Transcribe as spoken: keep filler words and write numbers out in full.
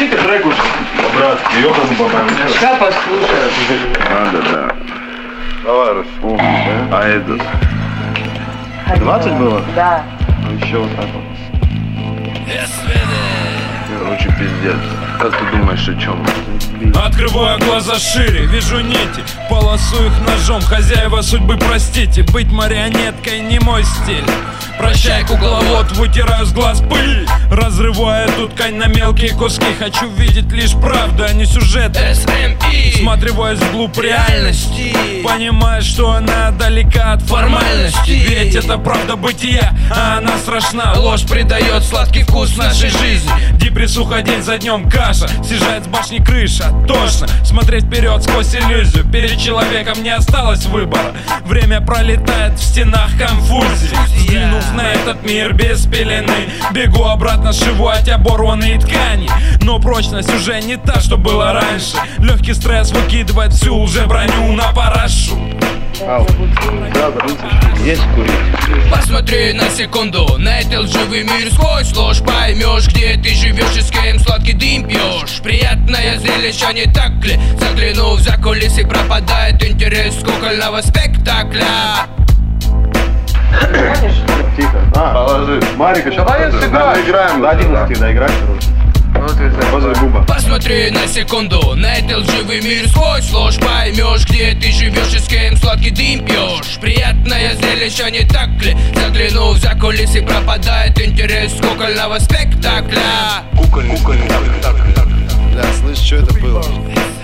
Включите трек уже, по-братски, ёхану бабам. Ска послушаю. Надо, да. Давай, Русь. О, да? А этот? двадцать было? Да. Ну еще вот так вот. Короче, пиздец. Как ты думаешь, о чем? Открываю глаза шире, вижу нити, полосу их ножом. Хозяева судьбы, простите, быть марионеткой не мой стиль. Прощай, кукловод, вытираю с глаз пыль, разрываю эту ткань на мелкие куски. Хочу видеть лишь правду, а не сюжет. эс эм и. Всматриваясь вглубь реальности, понимая, что она далека от формальности. Ведь это правда бытия, а она страшна. Ложь придает сладкий вкус нашей жизни. Депрессуха день за днем, каша съезжает с башни крыша. Тошно смотреть вперед сквозь иллюзию. Перед человеком не осталось выбора. Время пролетает в стенах конфузии. Взглянув на этот мир без пелены, бегу обратно, сшивать оборванные ткани. Но прочность уже не та, что было раньше. Легкий стресс выкидывает всю уже броню на парашу. Ау. Да, есть курить. Посмотри на секунду на этот лживый мир сквозь ложь. Поймешь, где ты живешь и с кем сладкий дым пьешь. Приятное зрелище, не так ли? Заглянув за кулисы, пропадает интерес кукольного спектакля. Тихо. А, положи. Марика, сейчас Давай я сыграю. Играем. Один из тебя играть. Позови Буба. Посмотри на секунду на этот лживый мир сквозь ложь. Поймешь, где ты живешь и с кем сладкий дым пьешь. Приятное зрелище, не так ли? Заглянув за кулисы, пропадает интерес кукольного спектакля. Кукольный спектакль. Да, слышь, что это было?